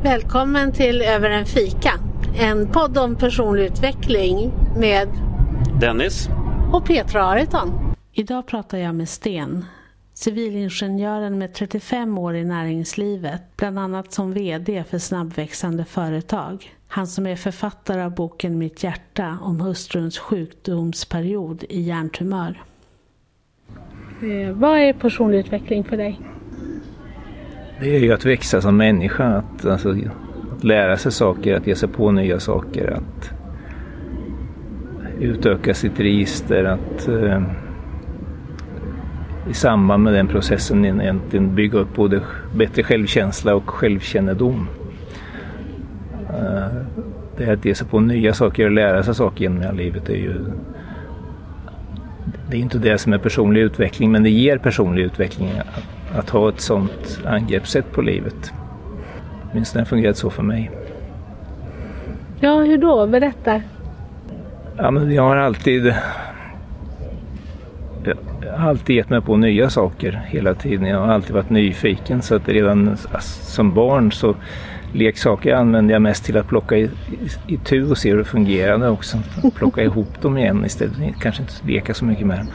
Välkommen till Över en fika. En podd om personlig utveckling med Dennis och Petra Ariton. Idag pratar jag med Sten, civilingenjören med 35 år i näringslivet, bland annat som vd för snabbväxande företag. Han som är författare av boken Mitt hjärta om hustruns sjukdomsperiod i hjärntumör. Vad är personlig utveckling för dig? Det är ju att växa som människa, att lära sig saker, att ge sig på nya saker, att utöka sitt register, att i samband med den processen egentligen bygga upp både bättre självkänsla och självkännedom. Det är att ge sig på nya saker och lära sig saker genom hela livet. Det är inte det som är personlig utveckling, men det ger personlig utveckling att ha ett sånt angreppssätt på livet. Minst det har fungerat så för mig. Ja, hur då? Berätta. Ja, men jag har alltid gett mig på nya saker hela tiden. Jag har alltid varit nyfiken, så att redan som barn så leksaker använde jag mest till att plocka i tur och se hur det fungerade också. Plocka ihop dem igen istället, kanske inte leka så mycket med dem.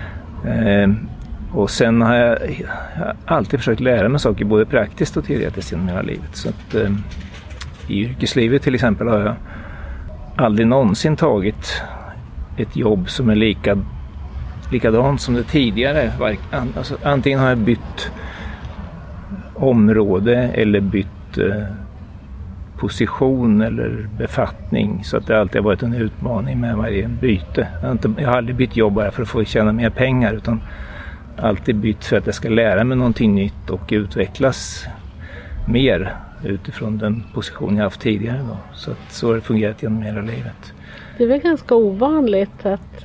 Och sen har jag alltid försökt lära mig saker både praktiskt och teoretiskt genom hela livet. Så att, i yrkeslivet till exempel har jag aldrig någonsin tagit ett jobb som är likadant som det tidigare. Alltså, antingen har jag bytt område eller bytt position eller befattning, så att det alltid har varit en utmaning med varje byte. Jag har aldrig bytt jobb bara för att få tjäna mer pengar, utan alltid bytt för att jag ska lära mig någonting nytt och utvecklas mer utifrån den position jag haft tidigare då. Så har det fungerat genom hela livet. Det är väl ganska ovanligt att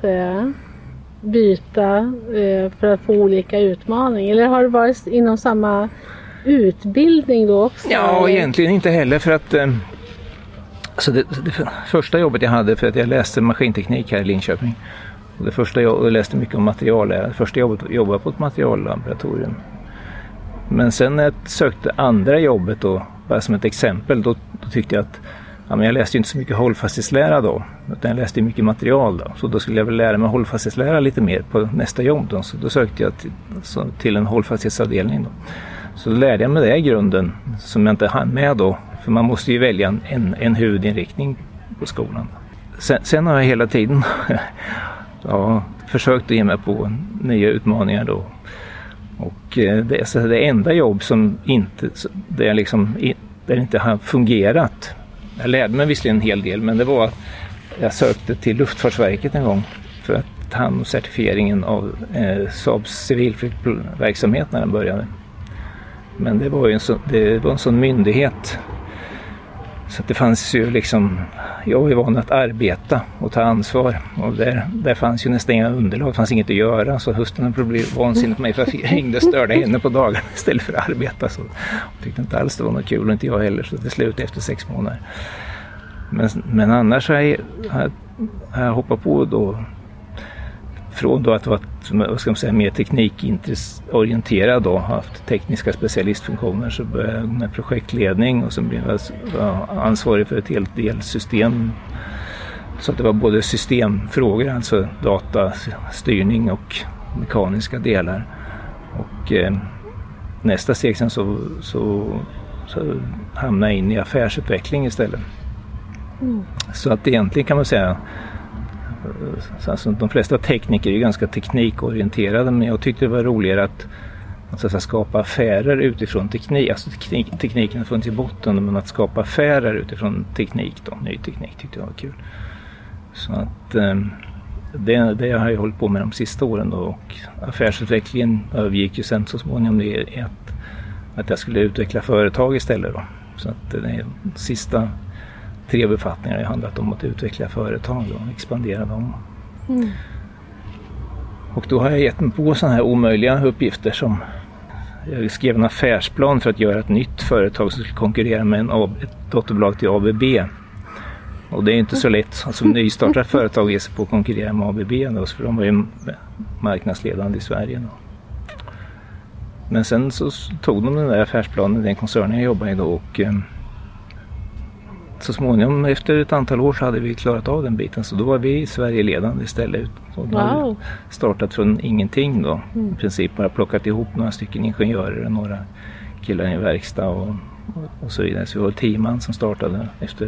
byta för att få olika utmaningar, eller har det varit inom samma utbildning då också? Ja, egentligen inte heller, för att alltså det första jobbet jag hade, för att jag läste maskinteknik här i Linköping, och det första jag läste mycket om material. Det första jobbet jobbade på ett materiallaboratorium. Men sen när jag sökte andra jobbet då, bara som ett exempel, då tyckte jag att men jag läste ju inte så mycket hållfasthetslära då, utan jag läste mycket material då. Så då skulle jag väl lära mig hållfasthetslära lite mer på nästa jobb då. Så då sökte jag till en hållfasthetsavdelning då. Så då lärde jag mig det i grunden som jag inte hann med då. För man måste ju välja en huvudinriktning på skolan. Sen har jag hela tiden försökt att ge mig på nya utmaningar då. Och det enda jobb som det inte har fungerat. Jag lärde mig visserligen en hel del, men det var att jag sökte till Luftfartsverket en gång för att ta hand om certifieringen av Saabs civilflygverksamhet när den började. Men det var en sån myndighet, så att det fanns ju jag var ju van att arbeta och ta ansvar, och där fanns ju nästan inga underlag, det fanns inget att göra, så hustrun blev vansinnigt på mig för att jag ringde och störde henne på dagarna istället för att arbeta, så jag tyckte inte alls det var något kul, och inte jag heller, så det slutade efter 6 månader. Men annars har jag hoppat på då, från då att vara mer teknikorienterad då, haft tekniska specialistfunktioner, så började jag med projektledning, och sen blev jag ansvarig för ett helt delsystem, så att det var både systemfrågor, alltså datastyrning, och mekaniska delar. Och nästa steg sen så hamnade jag in i affärsutveckling istället. Så att egentligen kan man säga, alltså, de flesta tekniker är ju ganska teknikorienterade, men jag tyckte det var roligare att skapa affärer utifrån teknik. Alltså tekniken har funnits i botten, men att skapa affärer utifrån teknik då, ny teknik, tyckte jag var kul. Så att det har jag hållit på med de sista åren då, och affärsutvecklingen övergick ju sen så småningom det att jag skulle utveckla företag istället då. Så att de sista 3 befattningar har handlat om att utveckla företag och expandera dem. Och då har jag gett mig på sådana här omöjliga uppgifter, som jag skrev en affärsplan för att göra ett nytt företag som skulle konkurrera med ett dotterbolag till ABB. Och det är inte så lätt som nystartat företag ge sig på att konkurrera med ABB då, för de var ju marknadsledande i Sverige då. Men sen så tog de den där affärsplanen, den koncernen jag jobbade i då, och så småningom efter ett antal år så hade vi klarat av den biten, så då var vi i Sverige ledande istället. Och då hade vi startat från ingenting då. I princip bara plockat ihop några stycken ingenjörer och några killar i verkstad och så vidare. Så vi var 10 man som startade. Efter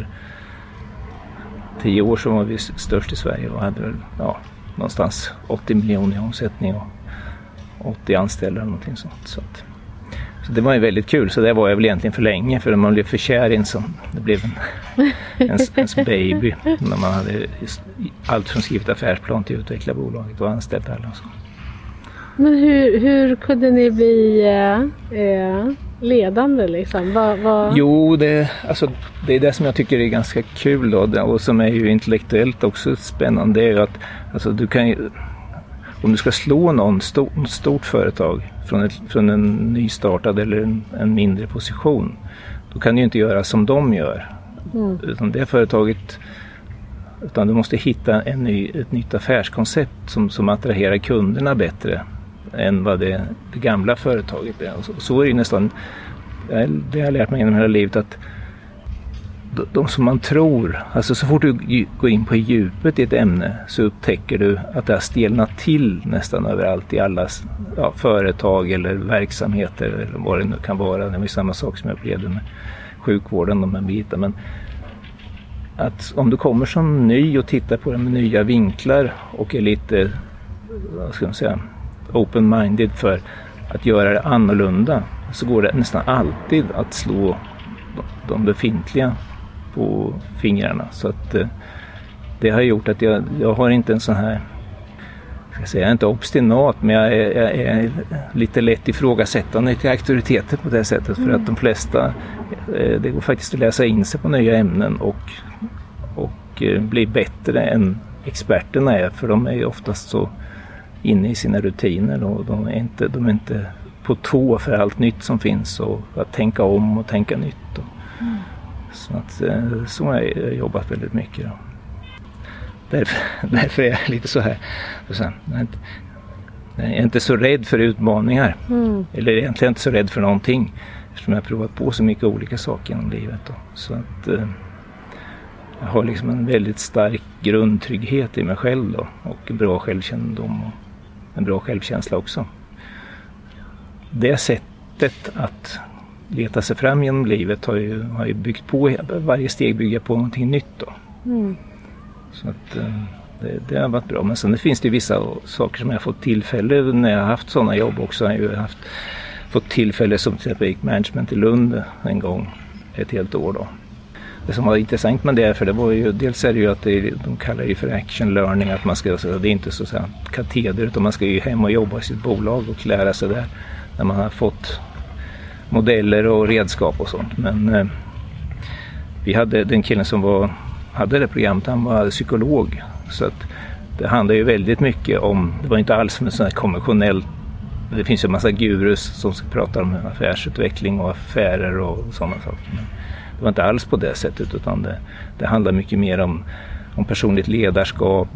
10 år så var vi störst i Sverige och hade väl någonstans 80 miljoner i omsättning och 80 anställda eller någonting sånt. Så det var ju väldigt kul, så det var jag väl egentligen för länge, för man blev för kär i en sån. Det blev ens baby när man hade allt från skrivit affärsplan till utveckla bolaget och anställt alla och så. Men hur kunde ni bli ledande liksom? Jo, det är det som jag tycker är ganska kul då, och som är ju intellektuellt också spännande, det är ju att alltså, du kan ju, om du ska slå någon stort företag från en nystartad eller en mindre position, då kan du ju inte göra som de gör. Utan det företaget, utan du måste hitta ett nytt affärskoncept som attraherar kunderna bättre än vad det gamla företaget är. Och så är det ju nästan, det har jag lärt mig genom hela livet, att de som man tror, alltså så fort du går in på djupet i ett ämne så upptäcker du att det har stelnat till nästan överallt i alla företag eller verksamheter eller vad det nu kan vara. Det är samma sak som jag upplevde med sjukvården, de här bitarna. Men att om du kommer som ny och tittar på det med nya vinklar och är lite, vad ska man säga, open-minded för att göra det annorlunda, så går det nästan alltid att slå de befintliga på fingrarna. Så att det har gjort att jag har inte en sån här, jag är inte obstinat, men jag är lite lätt ifrågasättande till auktoriteter på det sättet. För att de flesta, det går faktiskt att läsa in sig på nya ämnen och bli bättre än experterna är, för de är ju oftast så inne i sina rutiner och de är inte på tå för allt nytt som finns, och att tänka om och tänka nytt. Så har jag jobbat väldigt mycket då. Därför är jag lite så här. Jag är inte så rädd för utmaningar. Eller egentligen inte så rädd för någonting, eftersom jag har provat på så mycket olika saker genom livet då. Så att jag har liksom en väldigt stark grundtrygghet i mig själv då, och bra självkännedom och en bra självkänsla också. Det sättet att leta sig fram genom livet har ju byggt på, varje steg bygger på någonting nytt då. Så att det har varit bra. Men sen det finns det vissa saker som jag har fått tillfälle när jag har haft sådana jobb också. Jag har ju fått tillfälle som till exempel management i Lund en gång, ett helt år då. Det som var intressant med det, för det var ju, dels är det ju att de kallar det för action learning, att man ska, det är inte så kateder, utan man ska ju hem och jobba i sitt bolag och lära sig där när man har fått modeller och redskap och sånt. Men vi hade den killen som hade det programmet, han var psykolog, så att det handlar ju väldigt mycket om, det var inte alls med sån här konventionell, det finns ju en massa gurus som ska prata om affärsutveckling och affärer och sådana saker. Men det var inte alls på det sättet, utan det handlar mycket mer om personligt ledarskap,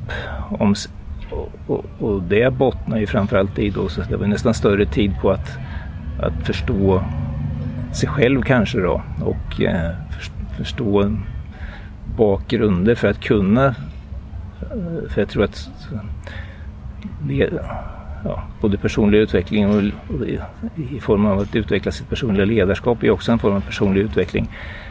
och det bottnar ju framförallt i då, så det var nästan större tid på att förstå sig själv kanske då, och förstå bakgrunder för att kunna, för jag tror att både personlig utveckling och i form av att utveckla sitt personliga ledarskap är också en form av personlig utveckling.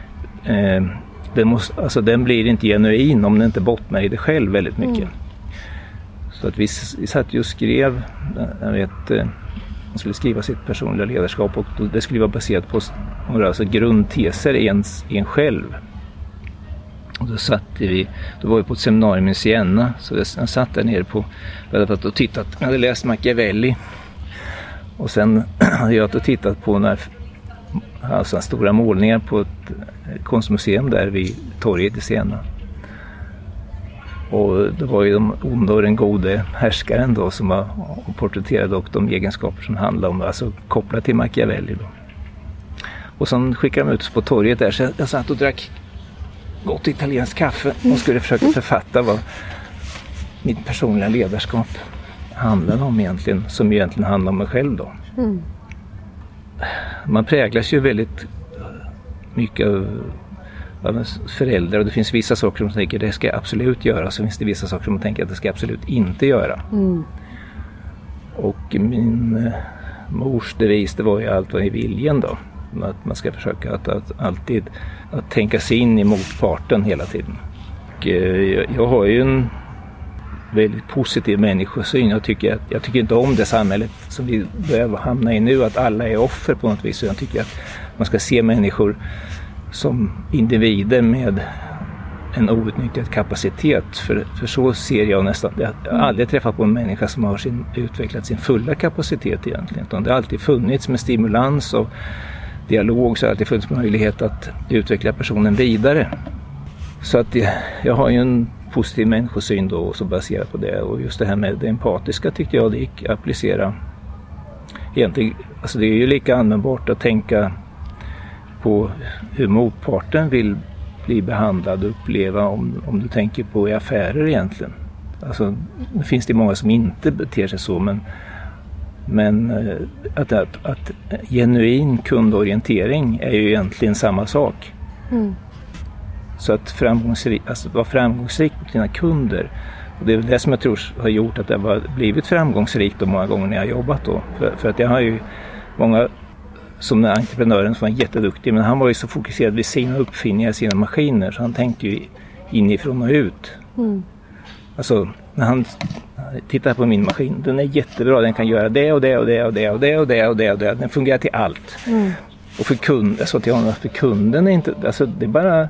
Den blir inte genuin om den inte bottnar i det själv väldigt mycket. Så att vi satt ju och skrev, man skulle skriva sitt personliga ledarskap, och det skulle vara baserat på några grundteser i en själv. Och då var vi på ett seminarium i Siena, så jag satt där nere och tittat. Jag hade läst Machiavelli, och sen hade jag tittat på stora målningar på ett konstmuseum där vid torget i Siena. Och det var ju de onda och den gode härskaren då som var porträtterade, och de egenskaper som handlade om, alltså kopplat till Machiavelli då. Och sen skickade de ut oss på torget där, så jag satt och drack gott italienskt kaffe och skulle försöka författa vad mitt personliga ledarskap handlade om egentligen, som egentligen handlar om mig själv då. Man präglas ju väldigt mycket av av en förälder, och det finns vissa saker som man tänker det ska jag absolut göra, så finns det vissa saker som man tänker att det ska jag absolut inte göra. Och min mors devis, det var ju allt vad i viljen då. Att man ska försöka att alltid att tänka sig in i motparten hela tiden. Och jag har ju en väldigt positiv människosyn. Jag tycker inte om det samhället som vi börjar hamna i nu, att alla är offer på något vis. Jag tycker att man ska se människor som individer med en outnyttjad kapacitet. För så ser jag nästan. Jag har aldrig träffat på en människa som har utvecklat sin fulla kapacitet egentligen. Utan det har alltid funnits med stimulans och dialog, så har det alltid funnits möjlighet att utveckla personen vidare. Så att jag har ju en positiv människosyn då som baserar på det. Och just det här med det empatiska tyckte jag det gick att applicera. Egentligen, alltså det är ju lika användbart att tänka på hur motparten vill bli behandlad och uppleva om du tänker på i affärer egentligen. Alltså det finns det många som inte beter sig så, men att genuin kundorientering är ju egentligen samma sak. Så att vara framgångsrik med sina kunder, och det är det som jag tror har gjort att det har blivit framgångsrikt då många gånger när jag har jobbat då. För att jag har ju många, som den entreprenören som var jätteduktig, men han var ju så fokuserad vid sina uppfinningar, sina maskiner, så han tänkte ju inifrån och ut. Alltså när han tittar på min maskin, den är jättebra, den kan göra det och det och det och det och det och det och det och det, den fungerar till allt. Och för kunden, jag sa till honom, för kunden är inte, alltså det är bara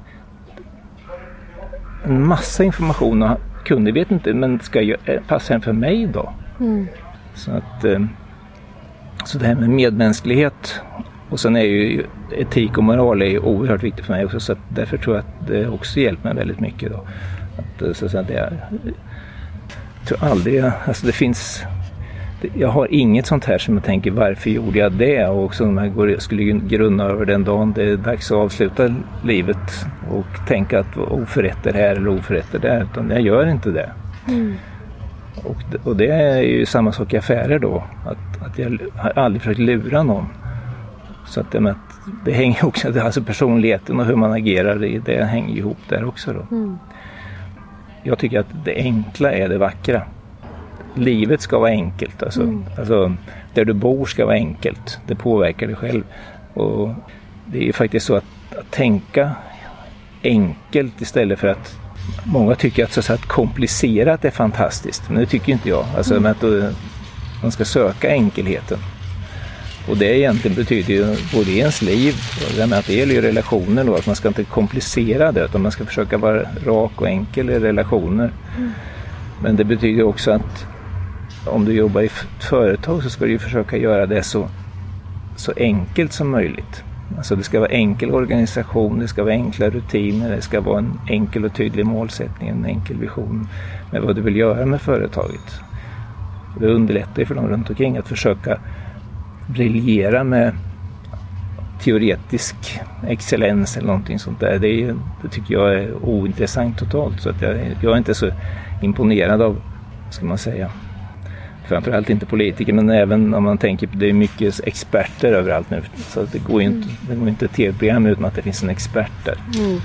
en massa information och kunden vet inte, men ska passa den för mig då? Så det här med medmänsklighet, och sen är ju etik och moral är ju oerhört viktigt för mig också, så att därför tror jag att det också hjälper mig väldigt mycket då. Jag tror aldrig, alltså det finns, jag har inget sånt här som jag tänker varför gjorde jag det, och som jag skulle grunna över den dagen det är dags att avsluta livet och tänka att oförrätter här eller oförrätter där, utan jag gör inte det. Och det är ju samma sak i affärer då, att jag har aldrig försökt lura någon. Så att det hänger också, alltså personligheten och hur man agerar, det hänger ihop där också då. Jag tycker att det enkla är det vackra. Livet ska vara enkelt. Alltså, där du bor ska vara enkelt. Det påverkar dig själv. Och det är ju faktiskt så att tänka enkelt istället för att många tycker att komplicerat är fantastiskt. Men det tycker inte jag. Alltså, att man ska söka enkelheten. Och det egentligen betyder ju både i ens liv, och det gäller ju relationer då, att man ska inte komplicera det, utan man ska försöka vara rak och enkel i relationer. Men det betyder också att om du jobbar i ett företag så ska du försöka göra det så enkelt som möjligt. Alltså det ska vara enkel organisation, det ska vara enkla rutiner, det ska vara en enkel och tydlig målsättning, en enkel vision med vad du vill göra med företaget. Det underlättar för dem runt omkring att försöka briljera med teoretisk excellens eller någonting sånt där. Det tycker jag är ointressant totalt, så att jag är inte så imponerad av, ska man säga, framförallt inte politiker, men även om man tänker på det är mycket experter överallt nu, så att det går inte ett tv-program utan att det finns en expert där.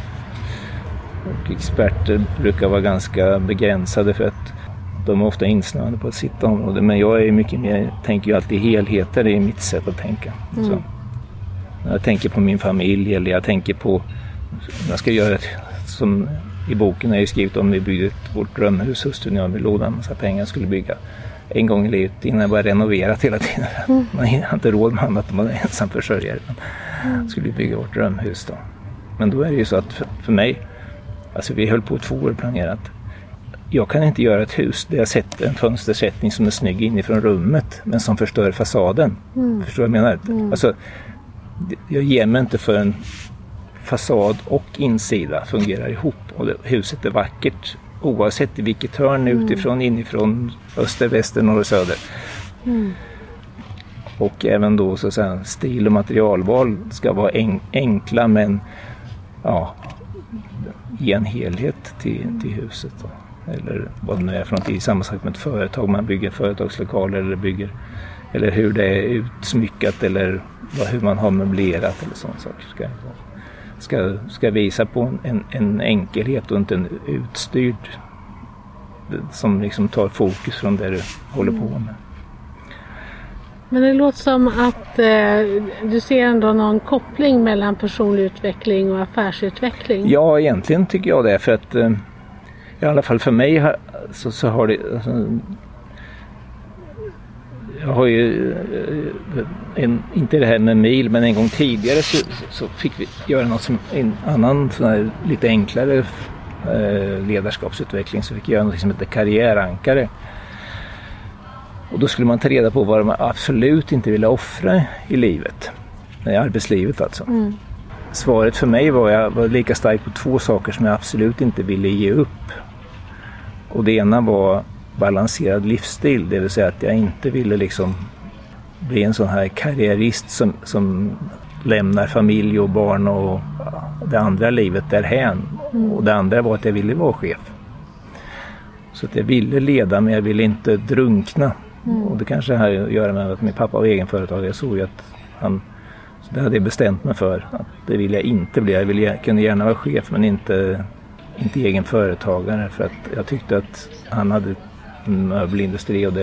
Och experter brukar vara ganska begränsade för att de är ofta insnöade på ett sitt område, men jag är mycket mer, tänker ju alltid helheter, det är mitt sätt att tänka. Så, jag tänker på min familj, eller jag tänker på, jag ska göra som i boken har jag skrivit om, vi byggde vårt drömhus, hustrun och jag, vi lånade en massa pengar, skulle bygga en gång i livet innan jag började renovera hela tiden. Man har inte råd med annat, man är ensam försörjare. Skulle bygga vårt drömhus då. Men då är det ju så att för mig, alltså vi höll på 2 år planerat. Jag kan inte göra ett hus där jag sätter en fönstersättning som är snygg inifrån rummet, men som förstör fasaden. Förstår du vad jag menar? Alltså, jag ger mig inte för en fasad och insida fungerar ihop. Och huset är vackert oavsett i vilket hörn, utifrån, inifrån, öster, väster, norr och söder. Och även då så att säga, stil och materialval ska vara enkla, men ge en helhet till huset då. Eller vad det nu är för något, i samma sak med ett företag, man bygger företagslokaler eller hur det är utsmyckat eller hur man har möblerat eller sånt saker ska det vara. ska visa på en enkelhet och inte en utstyrd som liksom tar fokus från det du håller på med. Men det låter som att du ser ändå någon koppling mellan personlig utveckling och affärsutveckling. Ja, egentligen tycker jag det, för att i alla fall för mig så har det jag har ju inte det här med mil, men en gång tidigare så fick vi göra något som en annan sån här lite enklare ledarskapsutveckling, så fick vi göra något som heter karriärankare. Och då skulle man ta reda på vad man absolut inte ville offra i livet, i arbetslivet alltså. Svaret för mig var lika starkt på 2 saker som jag absolut inte ville ge upp. Och det ena var balanserad livsstil, det vill säga att jag inte ville liksom bli en sån här karriärist som lämnar familj och barn och det andra livet därhän. Och det andra var att jag ville vara chef. Så att jag ville leda, men jag ville inte drunkna. Och det kanske har att göra med att min pappa var egenföretagare. Jag såg ju att så det hade jag bestämt mig för, att det ville jag inte bli. Jag kunde gärna vara chef, men inte egen företagare, för att jag tyckte att han hade en möbelindustri och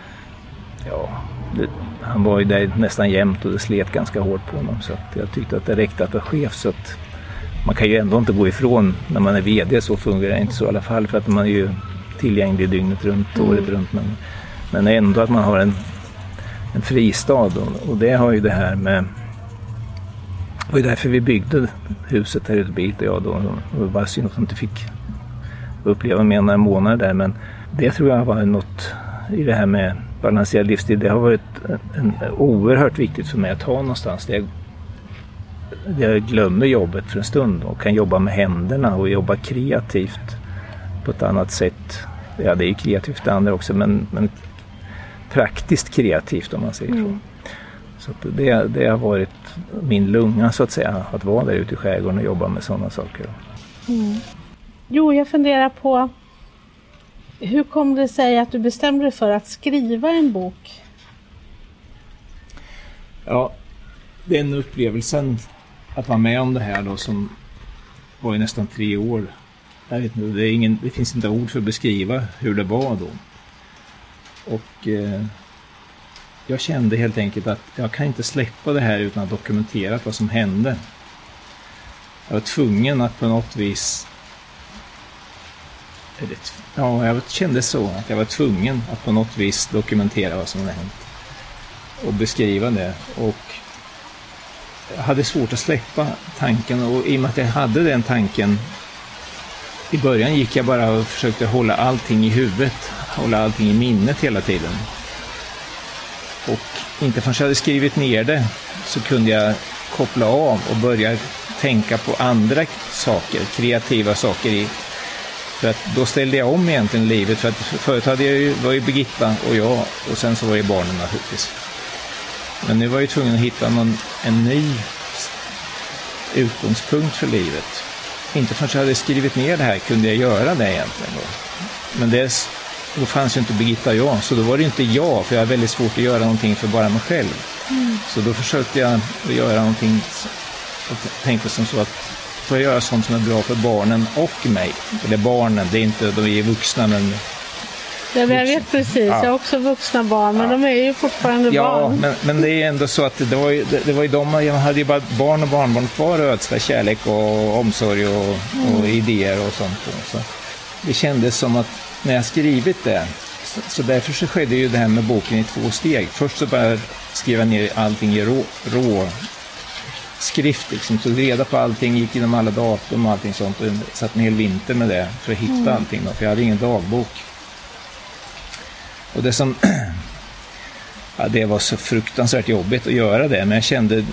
han var ju där nästan jämt och det slet ganska hårt på honom, så att jag tyckte att det räckte att vara chef. Så att man kan ju ändå inte gå ifrån när man är vd, så fungerar det inte så i alla fall, för att man är ju tillgänglig dygnet runt, året runt, men ändå att man har en fristad, och det har ju det här med. Det var ju därför vi byggde huset här ute Bit och jag då. Det var bara synd att jag inte fick uppleva med några månader där, men det tror jag var något i det här med balanserad livsstil. Det har varit oerhört viktigt för mig att ha någonstans där jag glömmer jobbet för en stund och kan jobba med händerna och jobba kreativt på ett annat sätt. Ja, det är ju kreativt det andra också, men praktiskt kreativt om man säger så. Så det har varit min lunga så att säga, att vara där ute i skärgården och jobba med sådana saker. Jo, jag funderar på hur kom det sig att du bestämde dig för att skriva en bok? Ja, den upplevelsen att vara med om det här då, som var i nästan 3 år. Jag vet inte, det finns inte ord för att beskriva hur det var då. Och jag kände helt enkelt att jag kan inte släppa det här utan att dokumentera vad som hände. Jag var tvungen att på något vis. Jag kände så att jag var tvungen att på något vis dokumentera vad som hade hänt och beskriva det. Och jag hade svårt att släppa tanken, och i och med att jag hade den tanken i början gick jag bara och försökte hålla allting i huvudet, hålla allting i minnet hela tiden. Och inte förrän jag hade skrivit ner det så kunde jag koppla av och börja tänka på andra saker, kreativa saker. För att då ställde jag om egentligen livet. För att förut var ju Birgitta och jag, och sen så var det barnen naturligtvis. Men nu var jag tvungen att hitta en ny utgångspunkt för livet. Inte förrän jag hade skrivit ner det här kunde jag göra det egentligen då. Men då fanns ju inte Birgitta och jag, så då var det inte jag, för jag har väldigt svårt att göra någonting för bara mig själv. Så då försökte jag göra någonting och tänkte som så att får jag göra sånt som är bra för barnen och mig. Eller barnen, det är inte, de är vuxna, men. Jag vet precis, ja. Jag har också vuxna barn, men de är ju fortfarande barn. Ja, men det är ändå så att det var ju jag hade ju bara barn och barnbarn kvar, ödsla kärlek och omsorg och idéer och sånt. Så det kändes som att när jag skrivit det, så därför så skedde ju det här med boken i 2 steg. Först så bara skriva ner allting i rå skrift, liksom, tog reda på allting, gick igenom alla datum och allting sånt, och satt en hel vinter med det för att hitta allting då, för jag hade ingen dagbok. Och det som det var så fruktansvärt jobbigt att göra det, men jag kände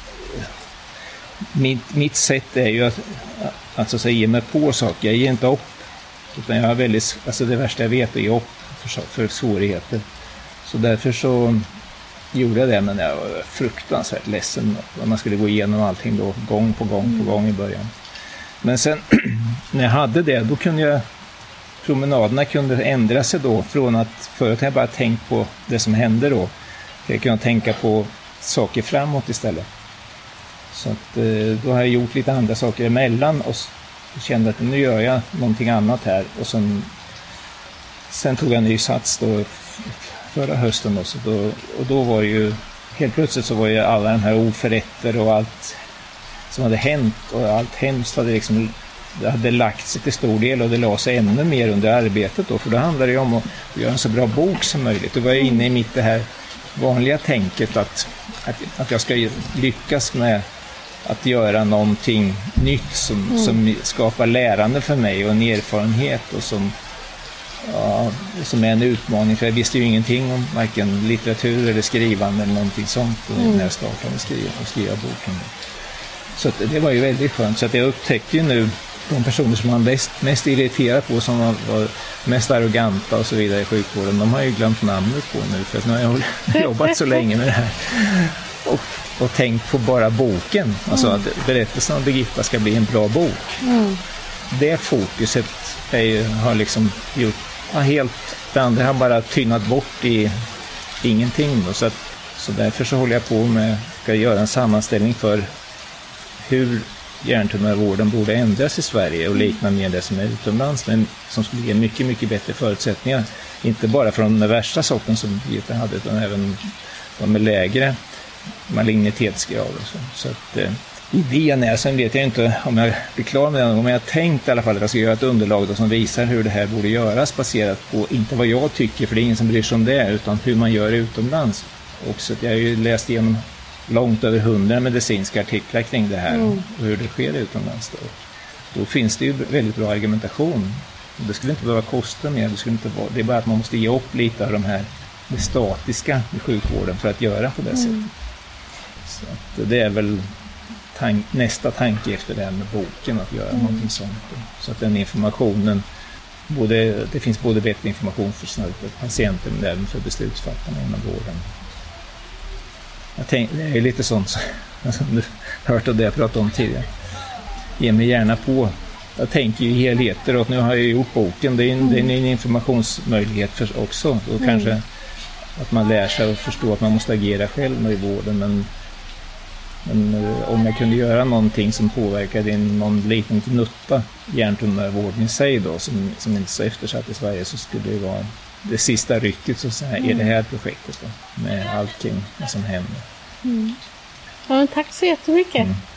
mitt sätt är ju att så att säga ge mig på saker. Jag ger inte upp, utan jag har väldigt, alltså det värsta jag vet är ge upp för svårigheter. Så därför så gjorde jag det, men jag var fruktansvärt ledsen när man skulle gå igenom allting då, gång på gång i början. Men sen när jag hade det, då kunde jag, promenaderna kunde ändra sig då, från att förut jag bara tänkt på det som hände då, jag kunde tänka på saker framåt istället. Så att, då har jag gjort lite andra saker emellan och kände att nu gör jag någonting annat här. Och sen tog jag en ny sats då förra hösten. Då, och då var det ju, helt plötsligt så var ju alla de här oförrätter och allt som hade hänt och allt hemskt hade liksom, det hade lagt sig till stor del och det la sig ännu mer under arbetet då. För då handlade det om att göra en så bra bok som möjligt. Då var jag inne i mitt det här vanliga tänket att jag ska lyckas med att göra någonting nytt som skapar lärande för mig och en erfarenhet och som är en utmaning. För jag visste ju ingenting om varken litteratur eller skrivande eller någonting sånt när jag startade skriva boken. Så det var ju väldigt skönt. Så att jag upptäckte ju nu de personer som man mest irriterat på, som var mest arroganta och så vidare i sjukvården, de har ju glömt namnet på nu, för att nu har jag jobbat så länge med det här och tänkt på bara boken, alltså att berättelsen om Birgitta ska bli en bra bok. Det fokuset har liksom gjort helt, det andra har bara tynnat bort i ingenting då. Så därför så håller jag på med, ska göra en sammanställning för hur hjärntumörvården borde ändras i Sverige och likna mer det som är utomlands, men som skulle ge mycket, mycket bättre förutsättningar. Inte bara för de värsta sorten som Birgitta hade, utan även de med lägre malignitetsgrad. Så att idén är, sen vet jag inte om jag blir klar med den, om jag tänkt i alla fall att jag ska göra ett underlag då som visar hur det här borde göras, baserat på inte vad jag tycker, för det är ingen som bryr sig om det, utan hur man gör utomlands. Och så att jag har ju läst igenom långt över 100 medicinska artiklar kring det här och hur det sker utomlands. Då finns det ju väldigt bra argumentation. Det skulle inte behöva kosta mer, det är bara att man måste ge upp lite av det statiska i sjukvården för att göra på det sättet. Så att det är väl nästa tanke efter det här med boken, att göra någonting sånt. Så att den informationen, det finns både bättre information för patienter men även för beslutsfattarna inom vården. Det är lite sånt som du hört av det jag pratade om tidigare. Ge mig gärna på. Jag tänker ju helheter, och nu har jag gjort boken. Det är en informationsmöjlighet för också. Och kanske att man lär sig och förstår att man måste agera själv i vården. Men om jag kunde göra någonting som påverkade någon liten knutta hjärntumörvården i sig då, som inte är så eftersatt i Sverige, så skulle det vara det sista rycket så i det här projektet då, med allting som händer. Ja, men tack så jättemycket.